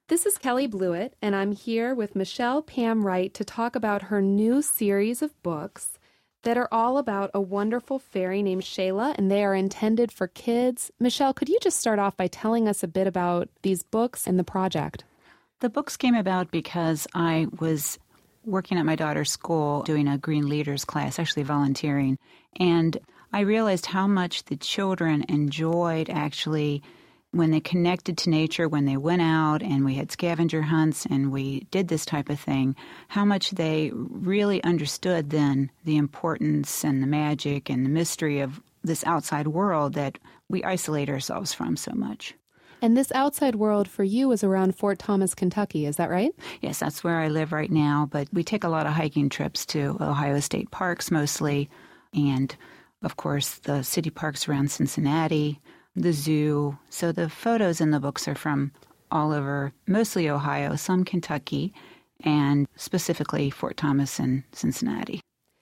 This is Kelly Blewett, and I'm here with Michelle Pam Wright to talk about her new series of books that are all about a wonderful fairy named Shayla, and they are intended for kids. Michelle, could you just start off by telling us a bit about these books and the project? The books came about because I was working at my daughter's school doing a Green Leaders class, actually volunteering, and I realized how much the children enjoyed actually when they connected to nature, when they went out and we had scavenger hunts and we did this type of thing, how much they really understood then the importance and the magic and the mystery of this outside world that we isolate ourselves from so much. And this outside world for you is around Fort Thomas, Kentucky, is that right? Yes, that's where I live right now, but we take a lot of hiking trips to Ohio State parks mostly, and of course the city parks around Cincinnati, the zoo. So the photos in the books are from all over, mostly Ohio, some Kentucky, and specifically Fort Thomas and Cincinnati.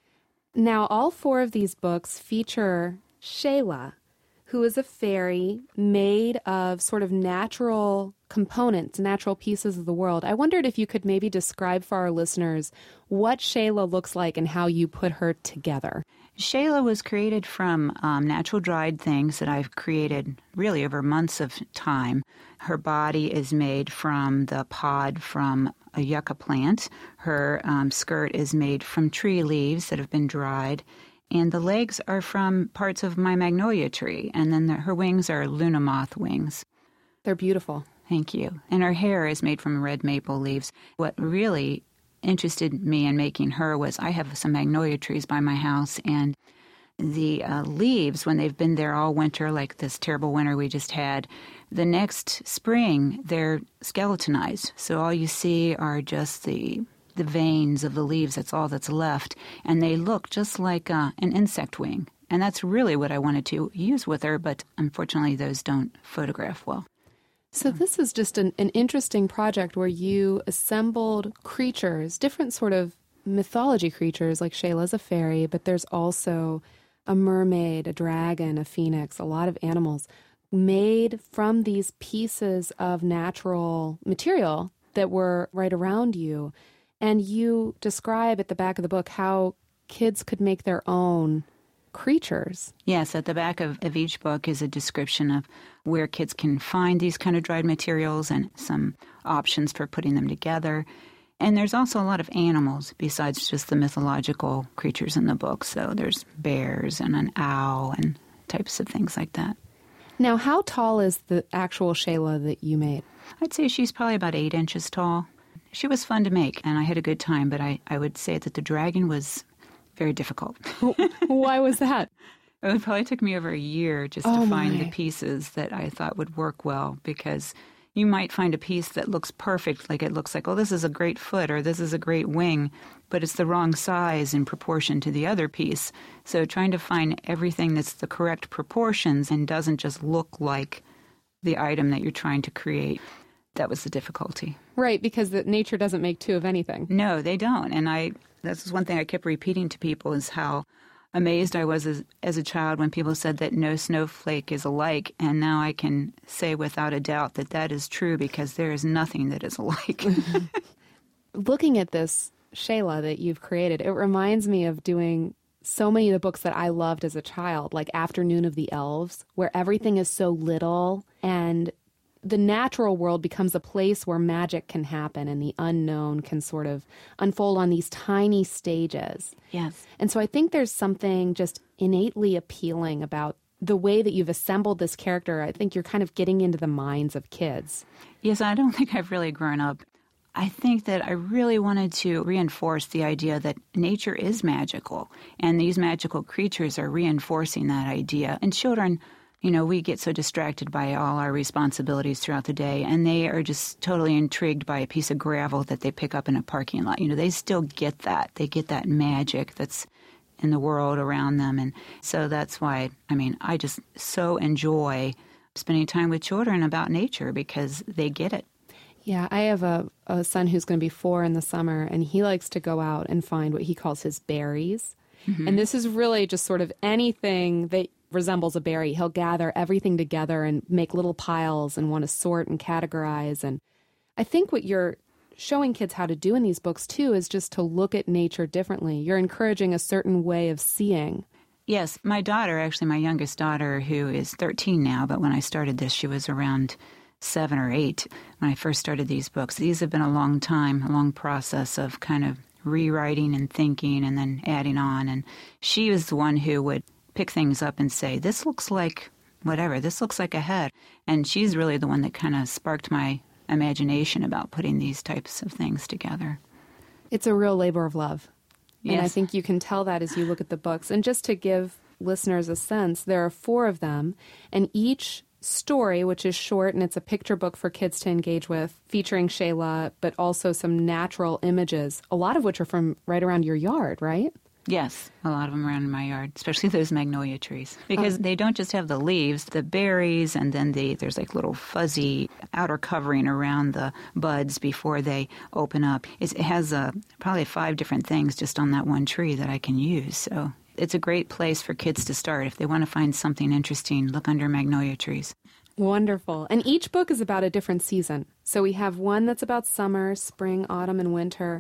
Now, all four of these books feature Shayla, who is a fairy made of sort of natural components, natural pieces of the world. I wondered if you could maybe describe for our listeners what Shayla looks like and how you put her together. Shayla was created from natural dried things that I've created really over months of time. Her body is made from the pod from a yucca plant. Her skirt is made from tree leaves that have been dried. And the legs are from parts of my magnolia tree. And then her wings are Luna moth wings. They're beautiful. Thank you. And her hair is made from red maple leaves. What really interested me in making her was I have some magnolia trees by my house, and the leaves, when they've been there all winter, like this terrible winter we just had, the next spring they're skeletonized. So all you see are just the veins of the leaves. That's all that's left. And they look just like an insect wing. And that's really what I wanted to use with her, but unfortunately those don't photograph well. So this is just an interesting project where you assembled creatures, different sort of mythology creatures, like Shayla's a fairy, but there's also a mermaid, a dragon, a phoenix, a lot of animals made from these pieces of natural material that were right around you. And you describe at the back of the book how kids could make their own creatures. Yes, at the back of each book is a description of where kids can find these kind of dried materials and some options for putting them together. And there's also a lot of animals besides just the mythological creatures in the book. So there's bears and an owl and types of things like that. Now, how tall is the actual Shayla that you made? I'd say she's probably about 8 inches tall. She was fun to make, and I had a good time, but I would say that the dragon was very difficult. Why was that? It probably took me over a year just to find the pieces that I thought would work well, because you might find a piece that looks perfect, like it looks like, oh, this is a great foot or this is a great wing, but it's the wrong size in proportion to the other piece. So trying to find everything that's the correct proportions and doesn't just look like the item that you're trying to create, that was the difficulty. Right, because nature doesn't make two of anything. No, they don't. And that's one thing I kept repeating to people is how amazed I was as a child when people said that no snowflake is alike. And now I can say without a doubt that that is true, because there is nothing that is alike. Looking at this Shayla that you've created, it reminds me of doing so many of the books that I loved as a child, like Afternoon of the Elves, where everything is so little and the natural world becomes a place where magic can happen and the unknown can sort of unfold on these tiny stages. Yes. And so I think there's something just innately appealing about the way that you've assembled this character. I think you're kind of getting into the minds of kids. Yes, I don't think I've really grown up. I think that I really wanted to reinforce the idea that nature is magical, and these magical creatures are reinforcing that idea. And children, you know, we get so distracted by all our responsibilities throughout the day, and they are just totally intrigued by a piece of gravel that they pick up in a parking lot. You know, they still get that. They get that magic that's in the world around them. And so that's why, I just so enjoy spending time with children about nature, because they get it. Yeah, I have a son who's going to be 4 in the summer, and he likes to go out and find what he calls his berries. Mm-hmm. And this is really just sort of anything that resembles a berry. He'll gather everything together and make little piles and want to sort and categorize. And I think what you're showing kids how to do in these books, too, is just to look at nature differently. You're encouraging a certain way of seeing. Yes, my daughter, actually my youngest daughter, who is 13 now, but when I started this, she was around 7 or 8 when I first started these books. These have been a long time, a long process of kind of rewriting and thinking and then adding on. And she was the one who would pick things up and say, this looks like whatever, this looks like a head. And she's really the one that kind of sparked my imagination about putting these types of things together. It's a real labor of love. Yes. And I think you can tell that as you look at the books. And just to give listeners a sense, there are 4 of them, and each story, which is short, and it's a picture book for kids to engage with, featuring Shayla, but also some natural images, a lot of which are from right around your yard, right? Yes, a lot of them around in my yard, especially those magnolia trees, because they don't just have the leaves, the berries, and then there's like little fuzzy outer covering around the buds before they open up. It has probably 5 different things just on that one tree that I can use. So it's a great place for kids to start. If they want to find something interesting, look under magnolia trees. Wonderful. And each book is about a different season. So we have one that's about summer, spring, autumn, and winter.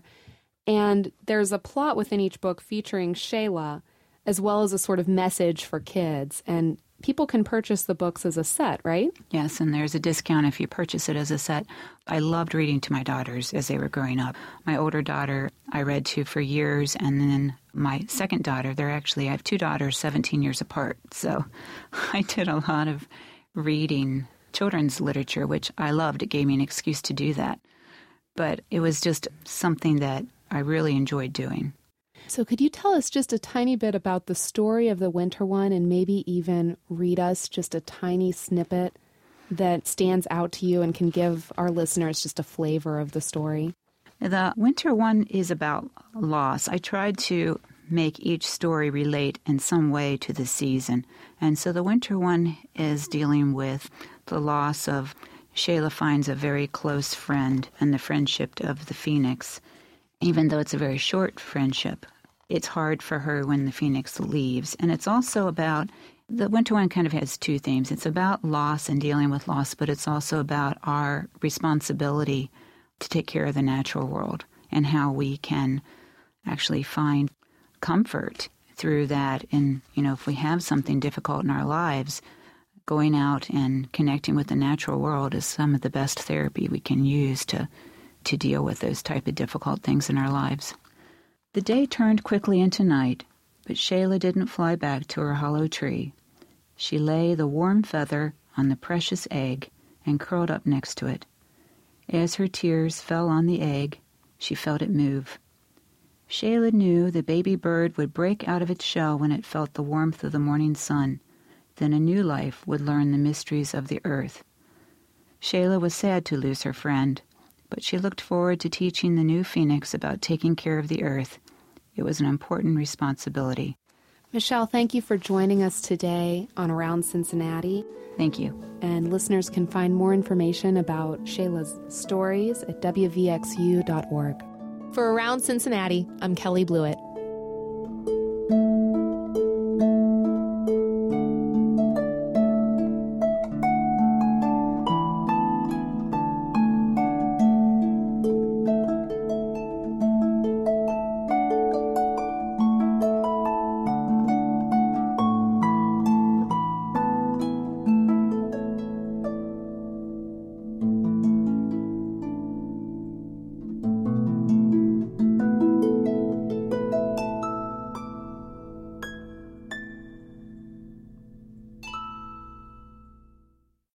And there's a plot within each book featuring Shayla, as well as a sort of message for kids. And people can purchase the books as a set, right? Yes, and there's a discount if you purchase it as a set. I loved reading to my daughters as they were growing up. My older daughter I read to for years, and then my second daughter, I have 2 daughters 17 years apart. So I did a lot of reading children's literature, which I loved. It gave me an excuse to do that. But it was just something that I really enjoyed doing. So could you tell us just a tiny bit about the story of the winter one, and maybe even read us just a tiny snippet that stands out to you and can give our listeners just a flavor of the story? The winter one is about loss. I tried to make each story relate in some way to the season. And so the winter one is dealing with the loss of Shayla finds a very close friend and the friendship of the phoenix. Even though it's a very short friendship, it's hard for her when the phoenix leaves. And it's also about, the winter one kind of has 2 themes. It's about loss and dealing with loss, but it's also about our responsibility to take care of the natural world and how we can actually find comfort through that. And, if we have something difficult in our lives, going out and connecting with the natural world is some of the best therapy we can use to deal with those type of difficult things in our lives. The day turned quickly into night, but Shayla didn't fly back to her hollow tree. She lay the warm feather on the precious egg and curled up next to it. As her tears fell on the egg, she felt it move. Shayla knew the baby bird would break out of its shell when it felt the warmth of the morning sun. Then a new life would learn the mysteries of the earth. Shayla was sad to lose her friend, but she looked forward to teaching the new phoenix about taking care of the earth. It was an important responsibility. Michelle, thank you for joining us today on Around Cincinnati. Thank you. And listeners can find more information about Shayla's stories at wvxu.org. For Around Cincinnati, I'm Kelly Blewett.